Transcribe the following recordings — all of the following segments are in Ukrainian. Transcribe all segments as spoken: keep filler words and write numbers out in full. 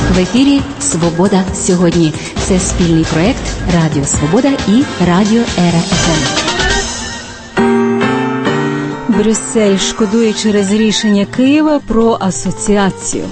В ефірі «Свобода сьогодні». Це спільний проект Радіо Свобода і Радіо Ера-еф ем. Брюссель шкодує через рішення Києва про асоціацію.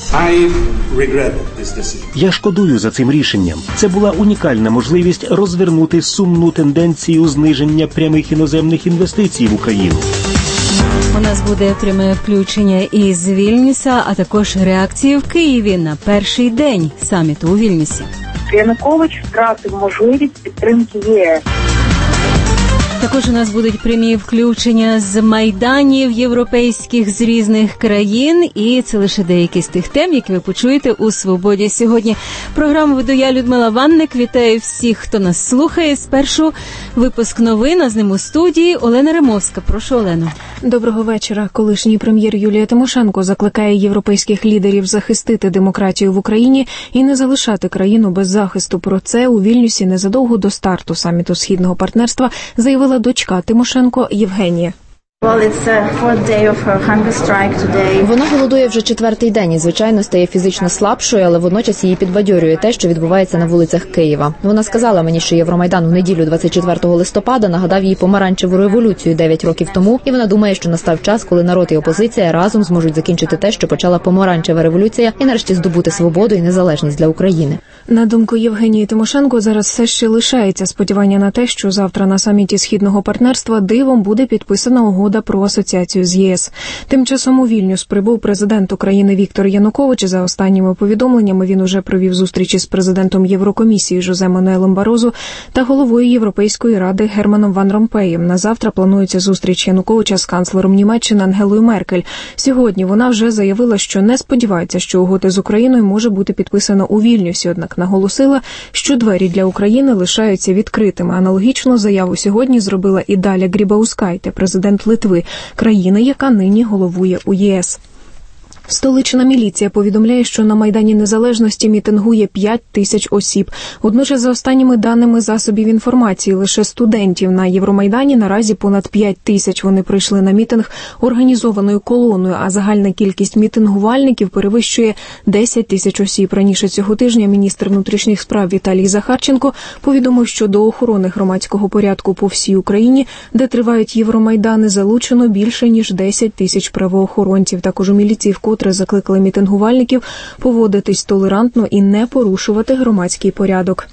Я шкодую за цим рішенням. Це була унікальна можливість розвернути сумну тенденцію зниження прямих іноземних інвестицій в Україну. У нас буде пряме включення із Вільнюса, а також реакції в Києві на перший день саміту у Вільнюсі. Янукович втратив можливість підтримки ЄС. Також у нас будуть прямі включення з майданів європейських з різних країн, і це лише деякі з тих тем, які ви почуєте у «Свободі сьогодні». Програму веду я, Людмила Ванник. Вітаю всіх, хто нас слухає. Спершу випуск новин, а з ним у студії Олена Римовська. Прошу, Олено. Доброго вечора. Колишній прем'єр Юлія Тимошенко закликає європейських лідерів захистити демократію в Україні і не залишати країну без захисту. Про це у Вільнюсі незадовго до старту саміту Східного партнерства заявила дочка Тимошенко Євгенія. Вона голодує вже четвертий день і, звичайно, стає фізично слабшою, але водночас її підбадьорює те, що відбувається на вулицях Києва. Вона сказала мені, що Євромайдан у неділю двадцять четвертого листопада нагадав їй помаранчеву революцію дев'ять років тому, і вона думає, що настав час, коли народ і опозиція разом зможуть закінчити те, що почала помаранчева революція, і нарешті здобути свободу і незалежність для України. На думку Євгенії Тимошенко, зараз все ще лишається сподівання на те, що завтра на саміті Східного партнерства дивом буде підписана угода про асоціацію з ЄС. Тим часом у Вільнюс прибув президент України Віктор Янукович. За останніми повідомленнями він уже провів зустрічі з президентом Єврокомісії Жозе Мануелем Барозу та головою Європейської ради Германом Ван Ромпеєм. На завтра планується зустріч Януковича з канцлером Німеччини Ангелою Меркель. Сьогодні вона вже заявила, що не сподівається, що угода з Україною може бути підписана у Вільнюсі, однак наголосила, що двері для України лишаються відкритими. Аналогічну заяву сьогодні зробила і Даля Грібаускайте, президент Литви, країни, яка нині головує у ЄС. Столична міліція повідомляє, що на Майдані Незалежності мітингує п'ять тисяч осіб. Водночас, за останніми даними засобів інформації, лише студентів на Євромайдані наразі понад п'ять тисяч. Вони прийшли на мітинг організованою колоною, а загальна кількість мітингувальників перевищує десять тисяч осіб. Раніше цього тижня міністр внутрішніх справ Віталій Захарченко повідомив, що до охорони громадського порядку по всій Україні, де тривають Євромайдани, залучено більше ніж десять тисяч правоохоронців. Також у міліції вкотре закликали мітингувальників поводитись толерантно і не порушувати громадський порядок.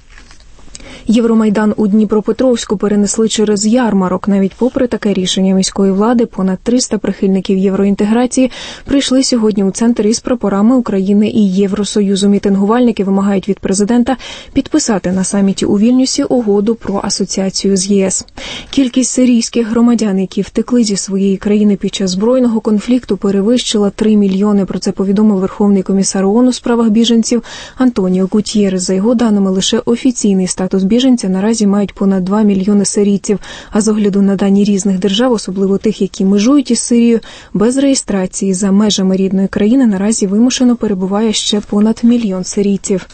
Євромайдан у Дніпропетровську перенесли через ярмарок. Навіть попри таке рішення міської влади, понад триста прихильників євроінтеграції прийшли сьогодні у центр із прапорами України і Євросоюзу. Мітингувальники вимагають від президента підписати на саміті у Вільнюсі угоду про асоціацію з ЄС. Кількість сирійських громадян, які втекли зі своєї країни під час збройного конфлікту, перевищила три мільйони. Про це повідомив Верховний комісар ООН у справах біженців Антоніо Гутьєрес. За його даними, лише офіційний статус біженця наразі мають понад два мільйони сирійців, а з огляду на дані різних держав, особливо тих, які межують із Сирією, без реєстрації за межами рідної країни наразі вимушено перебуває ще понад мільйон сирійців.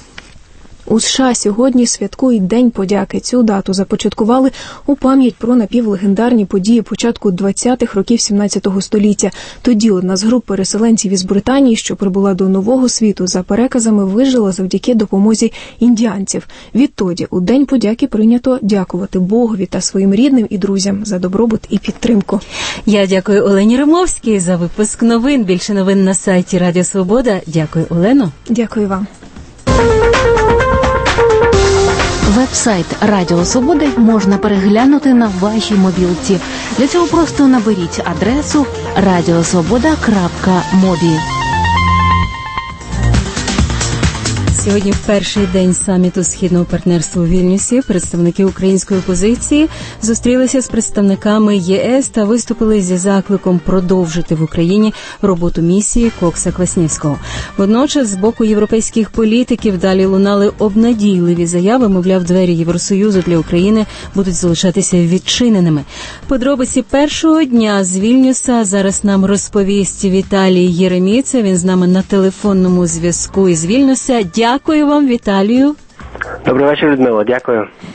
У США сьогодні святкують День подяки. Цю дату започаткували у пам'ять про напівлегендарні події початку двадцятих років сімнадцятого століття. Тоді одна з груп переселенців із Британії, що прибула до Нового світу, за переказами вижила завдяки допомозі індіанців. Відтоді у День подяки прийнято дякувати Богові та своїм рідним і друзям за добробут і підтримку. Я дякую Олені Римовській за випуск новин. Більше новин на сайті Радіо Свобода. Дякую, Олено. Дякую вам. Веб-сайт Радіо Свободи можна переглянути на вашій мобілці. Для цього просто наберіть адресу радіосвобода крапка мобі. Сьогодні, в перший день саміту Східного партнерства у Вільнюсі, представники української опозиції зустрілися з представниками ЄС та виступили зі закликом продовжити в Україні роботу місії Кокса Квасневського. Водночас, з боку європейських політиків далі лунали обнадійливі заяви, мовляв, двері Євросоюзу для України будуть залишатися відчиненими. Подробиці першого дня з Вільнюса зараз нам розповість Віталій Єреміця. Він з нами на телефонному зв'язку із Вільнюса. Дякую вам, Віталію. Добрий вечір, Людмила. Дякую.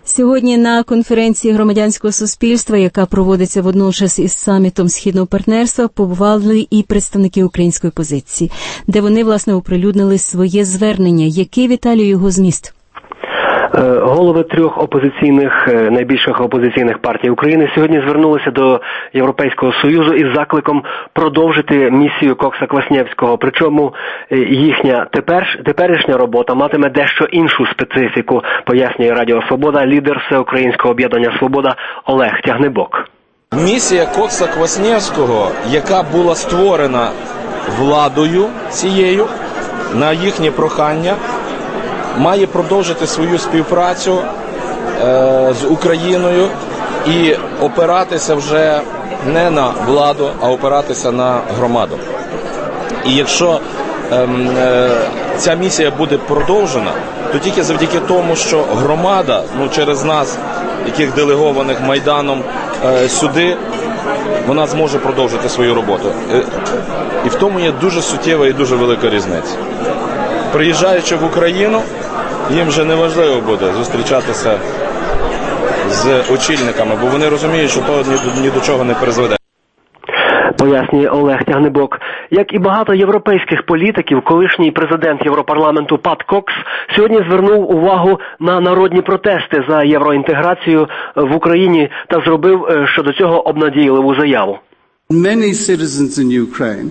Сьогодні на конференції громадянського суспільства, яка проводиться водночас із самітом Східного партнерства, побували і представники української опозиції, де вони, власне, оприлюднили своє звернення. Який, Віталію, його зміст? Голови трьох опозиційних, найбільших опозиційних партій України сьогодні звернулися до Європейського Союзу із закликом продовжити місію Кокса-Квасневського. Причому їхня тепер, теперішня робота матиме дещо іншу специфіку, пояснює Радіо Свобода лідер Всеукраїнського об'єднання «Свобода» Олег Тягнебок. Місія Кокса-Квасневського, яка була створена владою цією на їхнє прохання, має продовжити свою співпрацю е, з Україною і опиратися вже не на владу, а опиратися на громаду. І якщо е, е, ця місія буде продовжена, то тільки завдяки тому, що громада, ну через нас, яких делегованих Майданом е, сюди, вона зможе продовжити свою роботу. Е, і в тому є дуже суттєва і дуже велика різниця. Приїжджаючи в Україну, їм вже неважливо буде зустрічатися з очільниками, бо вони розуміють, що то ні, ні до чого не призведе. Пояснює Олег Тягнебок. Як і багато європейських політиків, колишній президент Європарламенту Пат Кокс сьогодні звернув увагу на народні протести за євроінтеграцію в Україні та зробив щодо цього обнадійливу заяву. Many citizens in Ukraine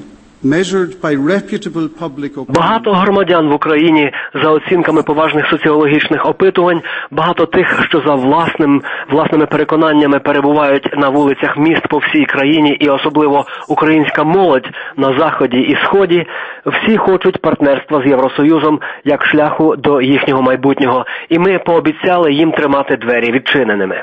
Багато громадян в Україні, за оцінками поважних соціологічних опитувань, багато тих, що за власним, власними переконаннями перебувають на вулицях міст по всій країні, і особливо українська молодь на Заході і Сході, всі хочуть партнерства з Євросоюзом як шляху до їхнього майбутнього, і ми пообіцяли їм тримати двері відчиненими.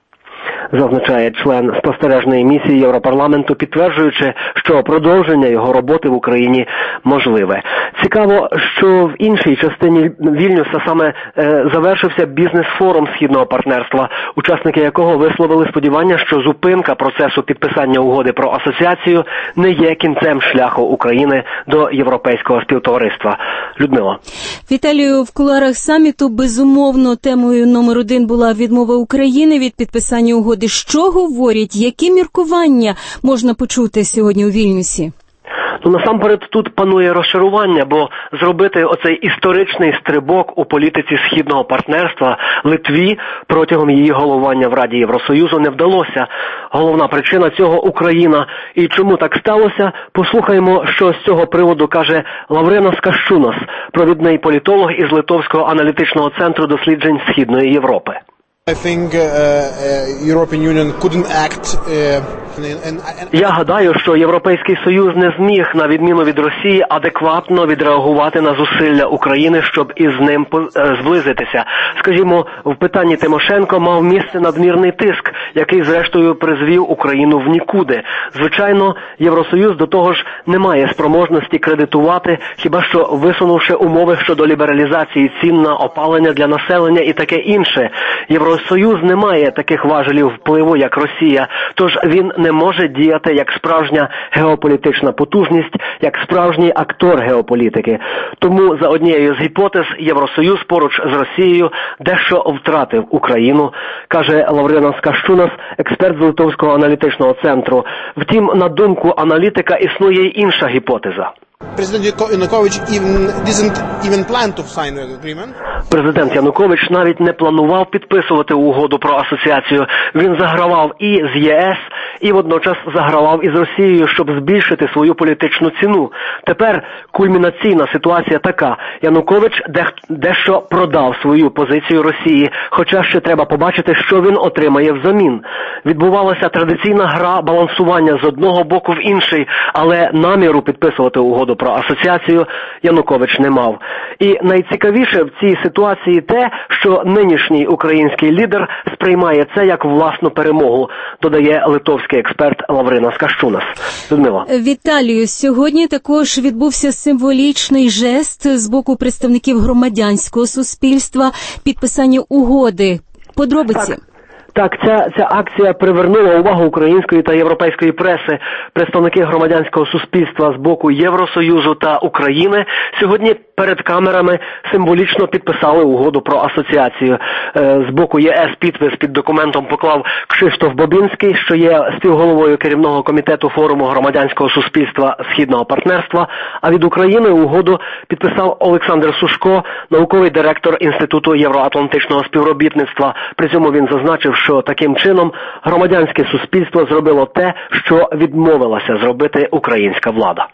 Зазначає член спостережної місії Європарламенту, підтверджуючи, що продовження його роботи в Україні можливе. Цікаво, що в іншій частині Вільнюса саме е, завершився бізнес-форум Східного партнерства, учасники якого висловили сподівання, що зупинка процесу підписання угоди про асоціацію не є кінцем шляху України до європейського співтовариства. Людмила. Віталію, в кулуарах саміту безумовно темою номер один була відмова України від підписання угоди. Що говорять, які міркування можна почути сьогодні у Вільнюсі? Ну, насамперед тут панує розчарування, бо зробити оцей історичний стрибок у політиці Східного партнерства Литві протягом її головування в Раді Євросоюзу не вдалося. Головна причина цього – Україна. І чому так сталося? Послухаємо, що з цього приводу каже Лавреnas Kasčiūnas, провідний політолог із Литовського аналітичного центру досліджень Східної Європи. I think uh, uh, European Union couldn't act. Uh, and, and... Я гадаю, що Європейський Союз не зміг, на відміну від Росії, адекватно відреагувати на зусилля України, щоб із ним зблизитися. Скажімо, в питанні Тимошенко мав місце надмірний тиск, який зрештою призвів Україну в нікуди. Звичайно, Євросоюз до того ж не має спроможності кредитувати, хіба що висунувши умови щодо лібералізації цін на опалення для населення і таке інше. Євросоюз не має таких важелів впливу, як Росія, тож він не може діяти як справжня геополітична потужність, як справжній актор геополітики. Тому, за однією з гіпотез, Євросоюз поруч з Росією дещо втратив Україну, каже Лавреnas Kasčiūnas, експерт з Литовського аналітичного центру. Втім, на думку аналітика, існує й інша гіпотеза. Президент Янукович even didn't even plan to sign the agreement. Президент Янукович навіть не планував підписувати угоду про асоціацію. Він загравав і з ЄС, і водночас загравав із Росією, щоб збільшити свою політичну ціну. Тепер кульмінаційна ситуація така. Янукович дещо продав свою позицію Росії, хоча ще треба побачити, що він отримає взамін. Відбувалася традиційна гра балансування з одного боку в інший, але наміру підписувати угоду про асоціацію Янукович не мав. І найцікавіше в цій ситуації те, що нинішній український лідер сприймає це як власну перемогу, додає литовський експерт Лавреnas Kasčiūnas. Людмила. Віталію, сьогодні також відбувся символічний жест з боку представників громадянського суспільства, підписання угоди. Подробиці? Так. Так, ця, ця акція привернула увагу української та європейської преси. Представники громадянського суспільства з боку Євросоюзу та України сьогодні перед камерами символічно підписали угоду про асоціацію. З боку ЄС підпис під документом поклав Кшиштоф Бобінський, що є співголовою керівного комітету форуму громадянського суспільства Східного партнерства, а від України угоду підписав Олександр Сушко, науковий директор Інституту євроатлантичного співробітництва. При цьому він зазначив, що таким чином громадянське суспільство зробило те, що відмовилася зробити українська влада.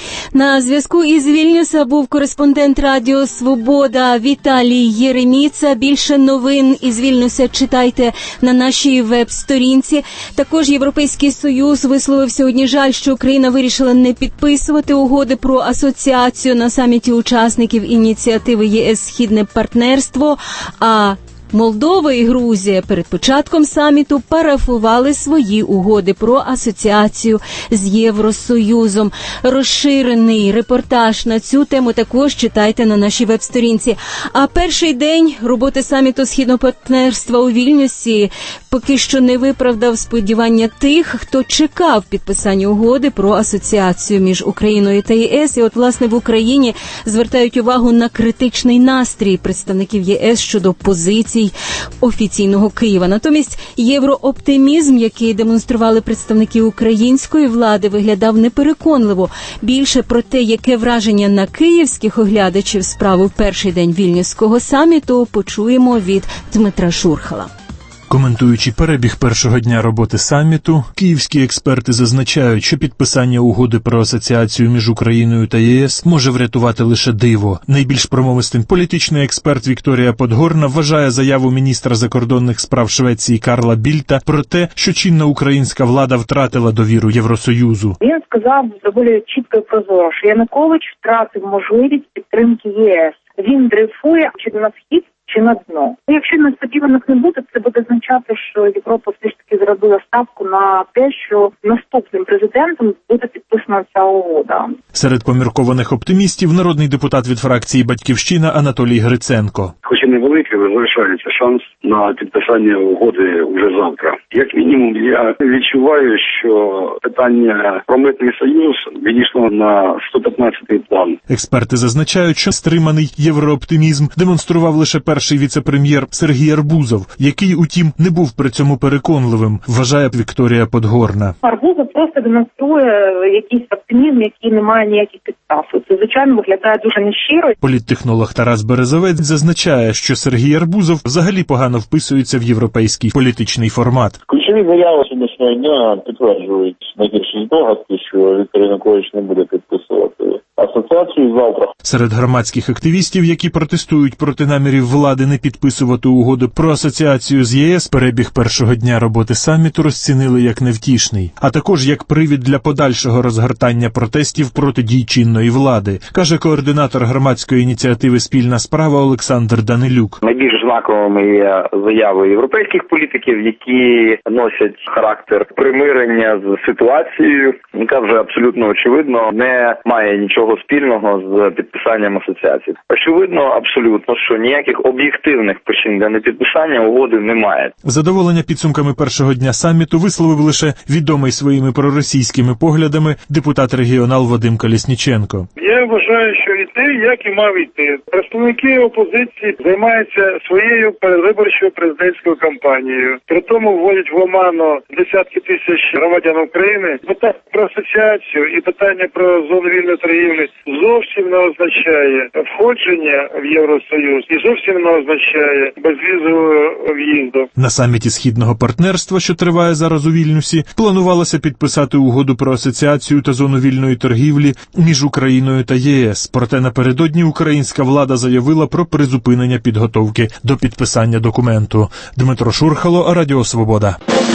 На зв'язку із Вільнюса був кореспондент Радіо Свобода Віталій Єреміца. Більше новин із Вільнюса читайте на нашій веб-сторінці. Також Європейський Союз висловив сьогодні жаль, що Україна вирішила не підписувати угоди про асоціацію на саміті учасників ініціативи ЄС «Східне партнерство», а Молдова і Грузія перед початком саміту парафували свої угоди про асоціацію з Євросоюзом. Розширений репортаж на цю тему також читайте на нашій веб-сторінці. А перший день роботи саміту Східного партнерства у Вільнюсі поки що не виправдав сподівання тих, хто чекав підписання угоди про асоціацію між Україною та ЄС. І от, власне, в Україні звертають увагу на критичний настрій представників ЄС щодо позиції офіційного Києва. Натомість єврооптимізм, який демонстрували представники української влади, виглядав непереконливо. Більше про те, яке враження на київських оглядачів справи в перший день Вільнюського саміту, почуємо від Дмитра Шурхала. Коментуючи перебіг першого дня роботи саміту, київські експерти зазначають, що підписання угоди про асоціацію між Україною та ЄС може врятувати лише диво. Найбільш промовистим політичний експерт Вікторія Подгорна вважає заяву міністра закордонних справ Швеції Карла Більта про те, що чинна українська влада втратила довіру Євросоюзу. Він сказав доволі чітко і прозоро, що Янукович втратив можливість підтримки ЄС. Він дрейфує чи на схід, чи на дно. Якщо несподіваних не буде, це буде означати, що Європа все ж таки зробила ставку на те, що наступним президентом буде підписана ця угода. Серед поміркованих оптимістів народний депутат від фракції «Батьківщина» Анатолій Гриценко. Хоч і невеликий, але залишається шанс на підписання угоди вже завтра. Як мінімум, я відчуваю, що питання про митний союз відійшло на сто п'ятнадцятий план. Експерти зазначають, що стриманий єврооптимізм демонстрував лише перший віце-прем'єр Сергій Арбузов, який, утім, не був при цьому переконливим, вважає Вікторія Подгорна. Арбузов просто демонструє якийсь оптимізм, який не має ніяких підстав. Це, звичайно, виглядає дуже нещиро. Політтехнолог Тарас Березовець зазначає, що Сергій Арбузов взагалі погано вписується в європейський політичний формат. Ключові заяви сьогоднішнього дня підтверджують найгірші здогадки, що Віктор Янукович не буде підписувати асоціацію завтра. Серед громадських активістів, які протестують проти намірів влади не підписувати угоду про асоціацію з ЄС, перебіг першого дня роботи саміту розцінили як невтішний, а також як привід для подальшого розгортання протестів проти дій чинної влади, каже координатор громадської ініціативи «Спільна справа» Олександр Данилюк. Найбільш знаковими є заяви європейських політиків, які носять характер примирення з ситуацією, яка вже абсолютно очевидно не має нічого спільного з підписанням асоціації. Очевидно, абсолютно, що ніяких об'єктивних причин для непідписання угоди немає. Задоволення підсумками першого дня саміту висловив лише відомий своїми проросійськими поглядами депутат-регіонал Вадим Колесніченко. Я вважаю, що йти, як і мав йти. Представники опозиції займаються своєю передвиборчою президентською кампанією. При тому вводять в оману десятки тисяч громадян України. Питання про асоціацію і питання про зону вільної торгівлі зовсім не означає входження в Євросоюз і зовсім не означає безвізового в'їзду. На саміті Східного партнерства, що триває зараз у Вільнюсі, планувалося підписати угоду про асоціацію та зону вільної торгівлі між Україною та ЄС. Проте напередодні українська влада заявила про призупинення підготовки до підписання документу. Дмитро Шурхало, Радіо Свобода.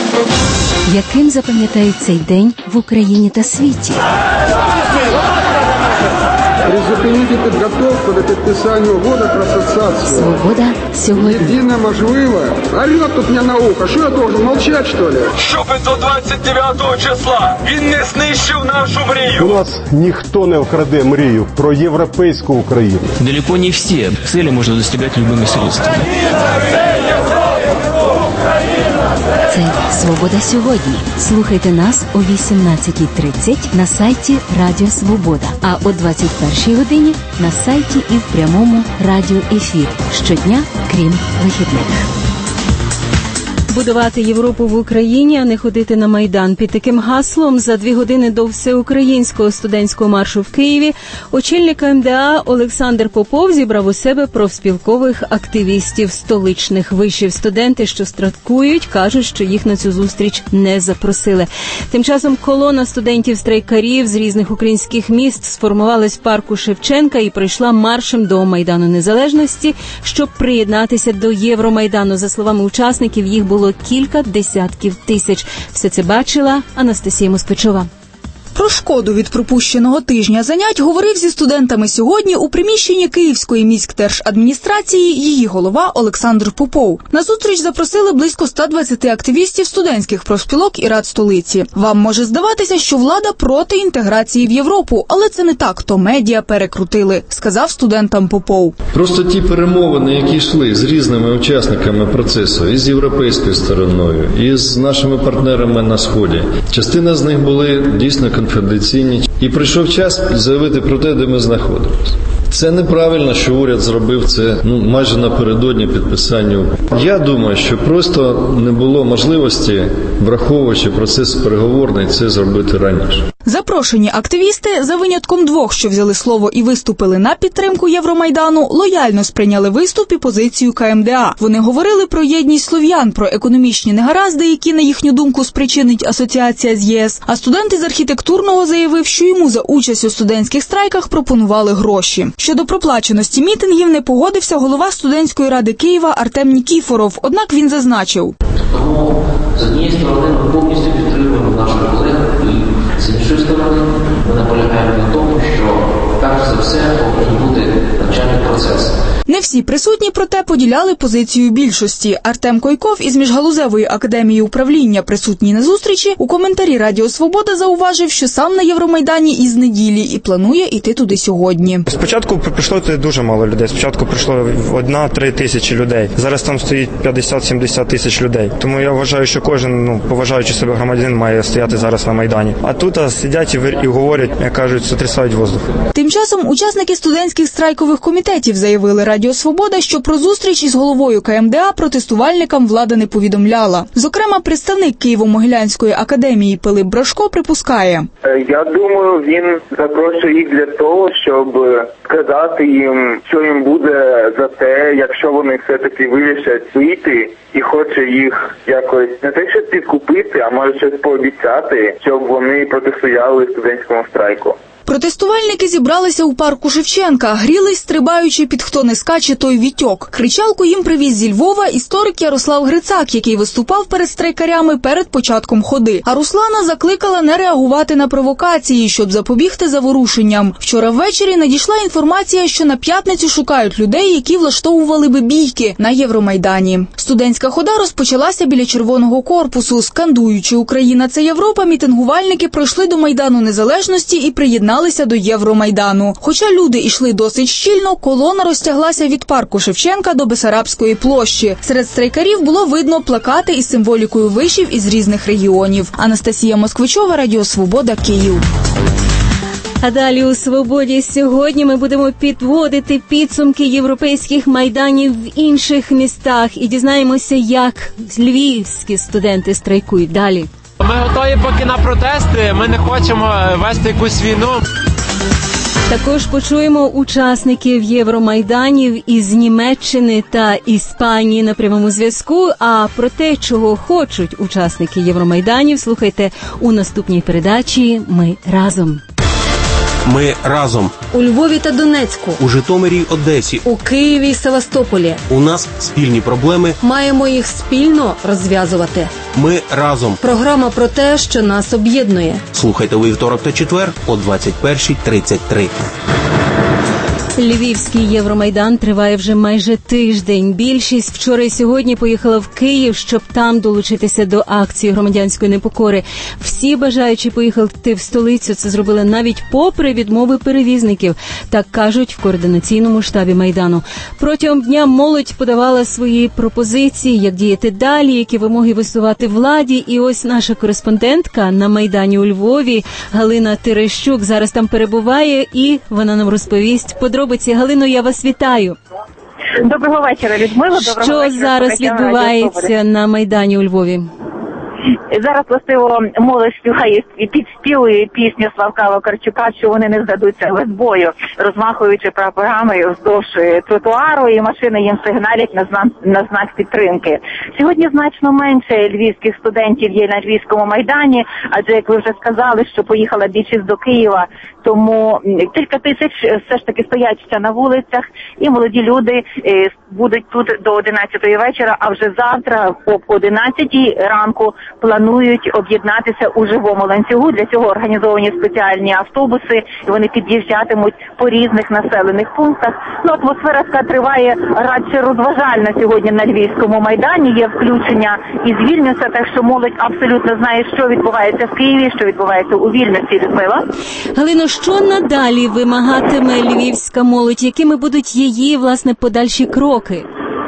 Яким запам'ятають цей день в Україні та світі? Призупинити підготовку до підписання угоди про асоціацію. Свобода сьогодні. Єдине можливе. Орет тут мені наука. Що я должен молчать, що ли? Щоб до двадцять дев'ятого числа він не знищив нашу мрію. У нас ніхто не вкраде мрію про європейську Україну. Далеко не всі цілі можна досягати любими средствами. Україна, Україна, Україна. Це «Свобода сьогодні». Слухайте нас о вісімнадцятій тридцять на сайті Радіо Свобода, а о двадцять першій годині на сайті і в прямому радіоефірі. Щодня, крім вихідних. Будувати Європу в Україні, а не ходити на Майдан. Під таким гаслом за дві години до всеукраїнського студентського маршу в Києві очільник ем де а Олександр Попов зібрав у себе профспілкових активістів столичних вишів. Студенти, що страйкують, кажуть, що їх на цю зустріч не запросили. Тим часом колона студентів-страйкарів з різних українських міст сформувалась в парку Шевченка і прийшла маршем до Майдану Незалежності, щоб приєднатися до Євромайдану. За словами учасників, їх було кілька десятків тисяч. Все це бачила Анастасія Москвичова. Про шкоду від пропущеного тижня занять говорив зі студентами сьогодні у приміщенні Київської міськдержадміністрації її голова Олександр Попов. На зустріч запросили близько ста двадцяти активістів студентських профспілок і рад столиці. Вам може здаватися, що влада проти інтеграції в Європу, але це не так, то медіа перекрутили, сказав студентам Попов. Просто ті перемовини, які йшли з різними учасниками процесу, і з європейською стороною, і з нашими партнерами на Сході, частина з них були дійсно конфіденційні. І прийшов час заявити про те, де ми знаходимося. Це неправильно, що уряд зробив це ну, майже напередодні підписанню. Я думаю, що просто не було можливості, враховуючи процес переговорний, це зробити раніше. Запрошені активісти, за винятком двох, що взяли слово і виступили на підтримку Євромайдану, лояльно сприйняли виступ і позицію ка ем де а. Вони говорили про єдність слов'ян, про економічні негаразди, які, на їхню думку, спричинить асоціація з ЄС. А студент із архітектурного заявив, що йому за участь у студентських страйках пропонували гроші. Щодо проплаченості мітингів не погодився голова студентської ради Києва Артем Нікіфоров, однак він зазначив. Тому, з однієї сторони, ми повністю підтримуємо наших колег, і з іншої сторони, ми наполягаємо на тому, що, перш за все, повинен бути навчальний процес. Не всі присутні, проте, поділяли позицію більшості. Артем Койков із Міжгалузевої академії управління, присутній на зустрічі, у коментарі Радіо Свобода зауважив, що сам на Євромайдані із неділі і планує йти туди сьогодні. Спочатку прийшло туди дуже мало людей. Спочатку прийшло одна-три тисячі людей. Зараз там стоїть п'ятдесят-сімдесят тисяч людей. Тому я вважаю, що кожен, ну, поважаючи себе громадянин, має стояти зараз на Майдані. А тут а, сидять і, і говорять, як кажуть, сотрясають воздух. Тим часом учасники студентських страйкових комітетів заявили Радіо Свобода, що про зустріч із головою ка ем де а протестувальникам влада не повідомляла. Зокрема, представник Києво-Могилянської академії Пилип Брашко припускає. Я думаю, він запрошує їх для того, щоб сказати їм, що їм буде за те, якщо вони все-таки вирішать вийти і хоче їх якось не те, щоб підкупити, а може щось пообіцяти, щоб вони протистояли студентському страйку. Протестувальники зібралися у парку Шевченка, грілись, стрибаючи під «Хто не скаче, той вітьок». Кричалку їм привіз зі Львова історик Ярослав Грицак, який виступав перед страйкарями перед початком ходи. А Руслана закликала не реагувати на провокації, щоб запобігти заворушенням. Вчора ввечері надійшла інформація, що на п'ятницю шукають людей, які влаштовували би бійки на Євромайдані. Студентська хода розпочалася біля Червоного корпусу. Скандуючи «Україна – це Європа», мітингувальники пройшли до Майдану Незалежності і приєдналися до Євромайдану. Хоча люди йшли досить щільно, колона розтяглася від парку Шевченка до Бесарабської площі. Серед страйкарів було видно плакати із символікою вишів із різних регіонів. Анастасія Москвичова, Радіо Свобода, Київ. А далі у «Свободі» сьогодні ми будемо підводити підсумки європейських майданів в інших містах і дізнаємося, як львівські студенти страйкують. Далі. Ми готові поки на протести, ми не хочемо вести якусь війну. Також почуємо учасників Євромайданів із Німеччини та Іспанії на прямому зв'язку. А про те, чого хочуть учасники Євромайданів, слухайте у наступній передачі «Ми разом». Ми разом. У Львові та Донецьку. У Житомирі й Одесі. У Києві й Севастополі. У нас спільні проблеми. Маємо їх спільно розв'язувати. Ми разом. Програма про те, що нас об'єднує. Слухайте у вівторок та четвер о двадцять першій тридцять три. Львівський Євромайдан триває вже майже тиждень. Більшість вчора і сьогодні поїхала в Київ, щоб там долучитися до акції громадянської непокори. Всі бажаючі поїхати в столицю це зробили навіть попри відмови перевізників, так кажуть в координаційному штабі Майдану. Протягом дня молодь подавала свої пропозиції, як діяти далі, які вимоги висувати владі. І ось наша кореспондентка на Майдані у Львові Галина Терещук зараз там перебуває, і вона нам розповість подробиці. Галино, я вас вітаю. Доброго вечора, Людмила. Доброго Що вечора, зараз відбувається на Майдані у Львові? Зараз, властиво, молодь співає, підспівує пісню Славка Вакарчука, що вони не здадуться без бою, розмахуючи прапорами вздовж тротуару, і машини їм сигналять на знак, на знак підтримки. Сьогодні значно менше львівських студентів є на Львівському Майдані, адже, як ви вже сказали, що поїхала більшість до Києва, тому кілька тисяч все ж таки стоять ще на вулицях, і молоді люди е, будуть тут до одинадцятої вечора, а вже завтра об одинадцятій ранку планують об'єднатися у живому ланцюгу. Для цього організовані спеціальні автобуси, і вони під'їжджатимуть по різних населених пунктах. Ну, атмосфера така триває радше розважальна сьогодні на Львівському Майдані. Є включення із Вільнюса, так що молодь абсолютно знає, що відбувається в Києві, що відбувається у Вільнюсі. Людмила. Галино, що надалі вимагатиме львівська молодь? Якими будуть її, власне, подальші кроки?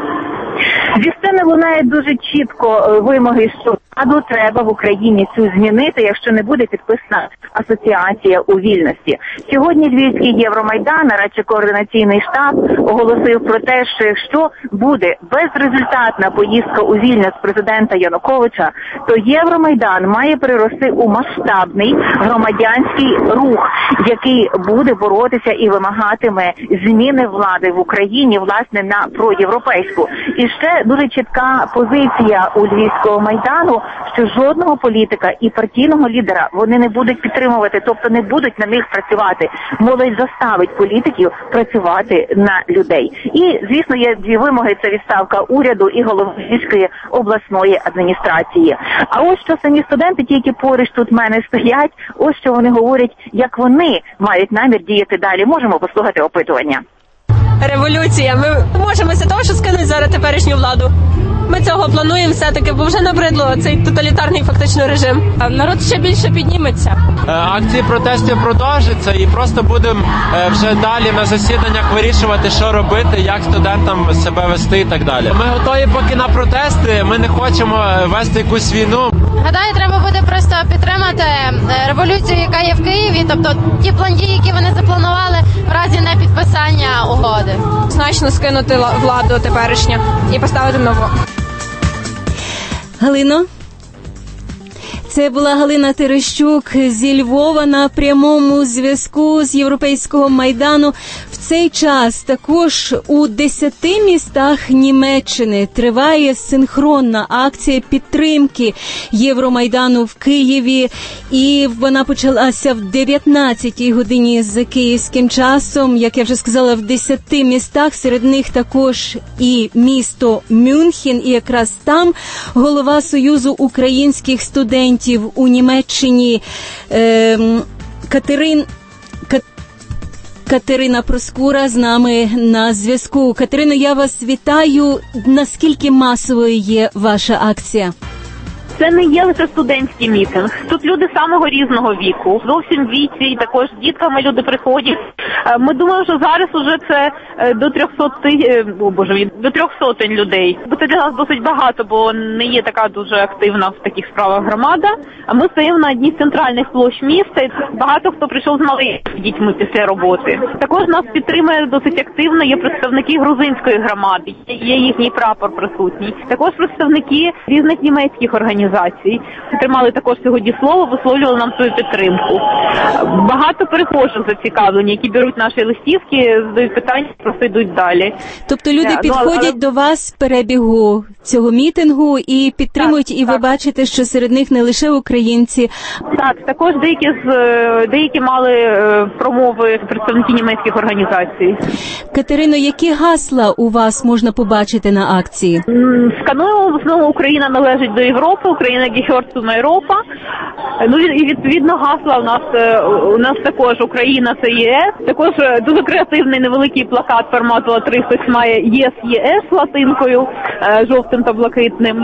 Зі сцени лунає дуже чітко вимоги, що владу треба в Україні цю змінити, якщо не буде підписана асоціація у Вільнюсі. Сьогодні Львівський Євромайдан, а радше координаційний штаб, оголосив про те, що якщо буде безрезультатна поїздка у Вільнюс президента Януковича, то Євромайдан має перерости у масштабний громадянський рух, який буде боротися і вимагатиме зміни влади в Україні, власне, на проєвропейську. І ще дуже чітка позиція у Львівського Майдану, що жодного політика і партійного лідера вони не будуть підтримувати, тобто не будуть на них працювати. Молодь заставить політиків працювати на людей. І, звісно, є дві вимоги – це відставка уряду і голови Львівської обласної адміністрації. А ось що самі студенти, ті, які поруч тут в мене стоять, ось що вони говорять, як вони мають намір діяти далі. Можемо послухати опитування. Революція. Ми можемося того, що скинуть зараз теперішню владу. Ми цього плануємо все-таки, бо вже набридло цей тоталітарний фактично режим. Народ ще більше підніметься. Акції протестів продовжаться і просто будемо вже далі на засіданнях вирішувати, що робити, як студентам себе вести і так далі. Ми готові поки на протести, ми не хочемо вести якусь війну. Гадаю, треба буде просто підтримати революцію, яка є в Києві, тобто ті план дій, які вони запланували в разі непідписання угоди. Значно скинути владу теперішню і поставити нову. Галино? Це була Галина Терещук зі Львова на прямому зв'язку з Європейського Майдану. В цей час також у десяти містах Німеччини триває синхронна акція підтримки Євромайдану в Києві. І вона почалася в дев'ятнадцятій годині за київським часом. Як я вже сказала, в десяти містах, серед них також і місто Мюнхен. І якраз там голова Союзу українських студентів у Німеччині е, Катерин Кат, Катерина Проскура з нами на зв'язку. Катерино, я вас вітаю. Наскільки масовою є ваша акція? Це не є лише студентський мітинг. Тут люди самого різного віку, зовсім віці, і також з дітками люди приходять. Ми думаємо, що зараз уже це до трьохсот, о, боже, до трьох сотень людей. Бо це для нас досить багато, бо не є така дуже активна в таких справах громада. А ми стоїмо на одній з центральних площ міста, і багато хто прийшов з малими дітьми після роботи. Також нас підтримує досить активно, є представники грузинської громади, є їхній прапор присутній. Також представники різних німецьких організацій. Тримали також сьогодні слово, висловлювали нам свою підтримку. Багато перехожих зацікавлені, які беруть наші листівки, задають питання, просто йдуть далі. Тобто люди yeah, підходять ну, але... до вас з перебігу цього мітингу і підтримують, так, і так. Ви бачите, що серед них не лише українці. Так, також деякі, з, деякі мали промови представники німецьких організацій. Катерино, які гасла у вас можна побачити на акції? Скануємо в основному «Україна належить до Європи», Україна гіхерцуна Європа. Ну і відповідно гасла у нас у нас також Україна це ЄС. Також дуже креативний невеликий плакат формату а три, хтось має ЄС ЄС латинкою, жовтим та блакитним.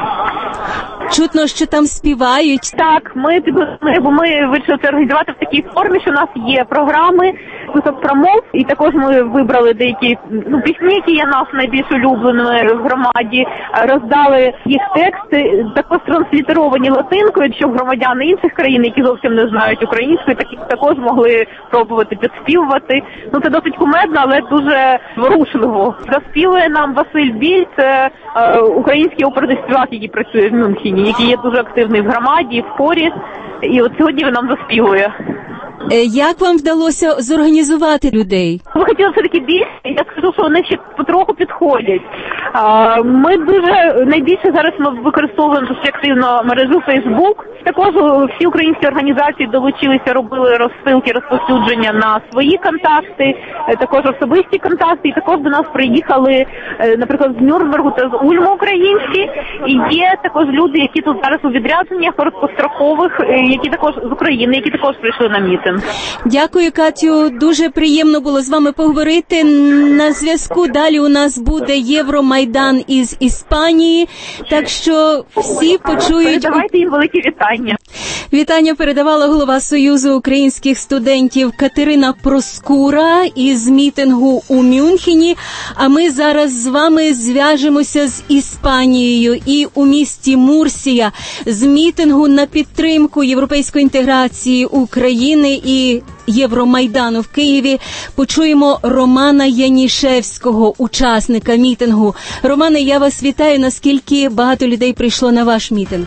Чутно, що там співають. Так, ми підготували, бо ми вирішили це організувати в такій формі, що у нас є програми, список промов, і також ми вибрали деякі ну, пісні, які є нас найбільш улюбленими в громаді, роздали їх тексти, також транслітеровані латинкою, щоб громадяни інших країн, які зовсім не знають української, такі також могли пробувати підспівувати. Ну це досить кумедно, але дуже зворушливо. Заспівує нам Василь Біль, це е, український оперний співак, який працює в Мюнхені, який є дуже активний в громаді, в хорі, і от сьогодні він нам заспівує. Як вам вдалося зорганізувати людей? Ми хотіли все-таки більше, я скажу, що вони ще потроху підходять. Ми дуже, найбільше зараз ми використовуємо дуже активно мережу Facebook. Також всі українські організації долучилися, робили розсилки, розповсюдження на свої контакти, також особисті контакти. І також до нас приїхали, наприклад, з Нюрнбергу та з Ульму українці. І є також люди, які тут зараз у відрядженнях короткострокових, які також з України, які також прийшли на мітинг. Дякую, Катю. Дуже приємно було з вами поговорити. На зв'язку далі у нас буде Євромайдан із Іспанії. Так що всі почують... Давайте їм великі вітання. Вітання передавала голова Союзу українських студентів Катерина Проскура із мітингу у Мюнхені. А ми зараз з вами зв'яжемося з Іспанією і у місті Мурсія з мітингу на підтримку європейської інтеграції України і Євромайдану в Києві почуємо Романа Янішевського, учасника мітингу. Романе, я вас вітаю. Наскільки багато людей прийшло на ваш мітинг?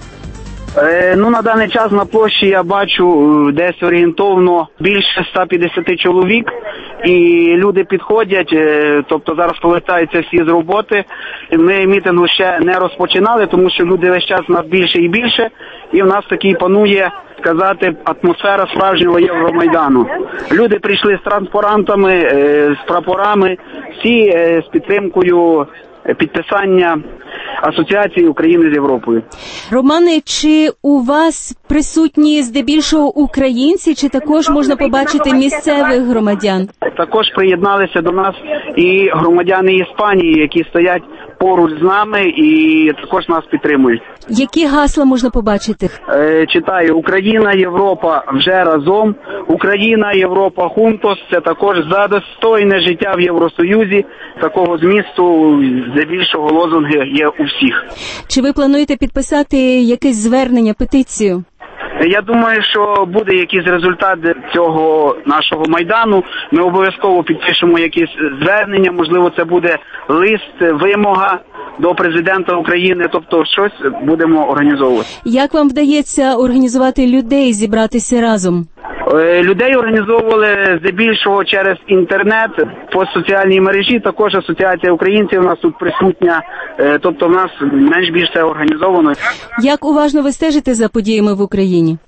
Е, ну, на даний час на площі я бачу десь орієнтовно більше ста п'ятдесят чоловік. І люди підходять, е, тобто зараз повертаються всі з роботи. Ми мітингу ще не розпочинали, тому що люди весь час нас більше і більше. І в нас такий панує, сказати, атмосфера справжнього Євромайдану. Люди прийшли з транспарантами, е, з прапорами, всі е, з підтримкою підписання Асоціації України з Європою. Романе, чи у вас присутні здебільшого українці, чи також можна побачити місцевих громадян? Також приєдналися до нас і громадяни Іспанії, які стоять поруч з нами і також нас підтримують. Які гасла можна побачити? Е, читаю: Україна, Європа вже разом. Україна, Європа, хунтос. Це також за достойне життя в Євросоюзі. Такого змісту здебільшого лозунги є у всіх. Чи ви плануєте підписати якесь звернення, петицію? Я думаю, що буде якийсь результат цього нашого Майдану. Ми обов'язково підпишемо якісь звернення, можливо, це буде лист, вимога до президента України, тобто щось будемо організовувати. Як вам вдається організувати людей, зібратися разом? Людей організовували здебільшого через інтернет, по соціальній мережі, також Асоціація українців у нас тут присутня, тобто в нас менш-більш все організовано. Як уважно ви стежите за подіями в Україні?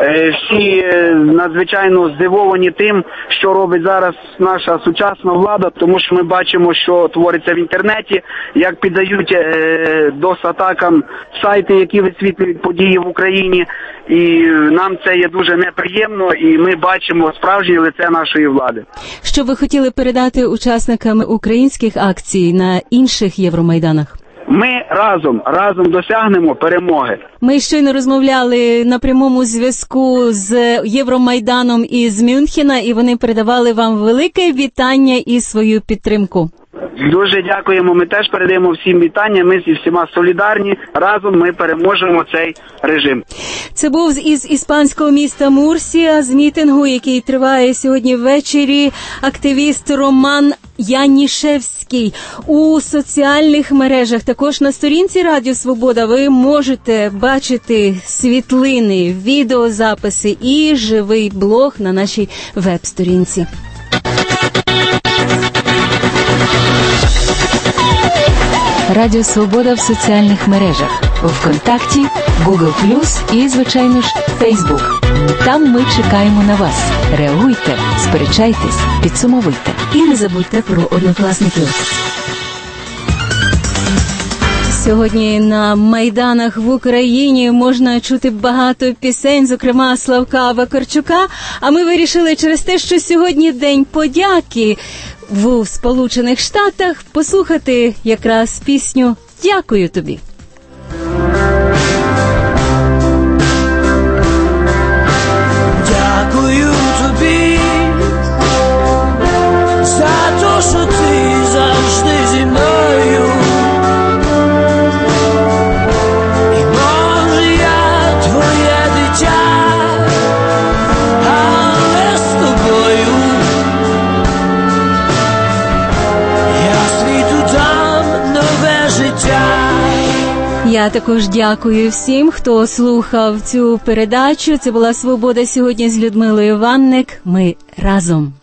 Всі надзвичайно здивовані тим, що робить зараз наша сучасна влада, тому що ми бачимо, що твориться в інтернеті, як піддають дос-атакам сайти, які висвітлюють події в Україні, і нам це є дуже неприємно, і ми бачимо справжнє лице нашої влади. Що ви хотіли передати учасникам українських акцій на інших Євромайданах? Ми разом, разом досягнемо перемоги. Ми щойно розмовляли на прямому зв'язку з Євромайданом із Мюнхена, і вони передавали вам велике вітання і свою підтримку. Дуже дякуємо, ми теж передаємо всім вітання, ми зі всіма солідарні, разом ми переможемо цей режим. Це був із іспанського міста Мурсія, з мітингу, який триває сьогодні ввечері, активіст Роман Янішевський. У соціальних мережах, також на сторінці Радіо Свобода, ви можете бачити світлини, відеозаписи і живий блог на нашій веб-сторінці. Радіо Свобода в соціальних мережах. ВКонтакті, Google плюс і, звичайно ж, Facebook. Там ми чекаємо на вас. Реагуйте, сперечайтесь, підсумовуйте. І не забудьте про однокласників. Сьогодні на майданах в Україні можна чути багато пісень, зокрема Славка Вакарчука. А ми вирішили через те, що сьогодні День подяки в Сполучених Штатах, послухати якраз пісню «Дякую тобі». Дякую тобі за те, що ти завжди зі мною. І може я твоє дитя, але з тобою я світу дам нове життя. Я також дякую всім, хто слухав цю передачу. Це була «Свобода» сьогодні з Людмилою Ванник. Ми разом.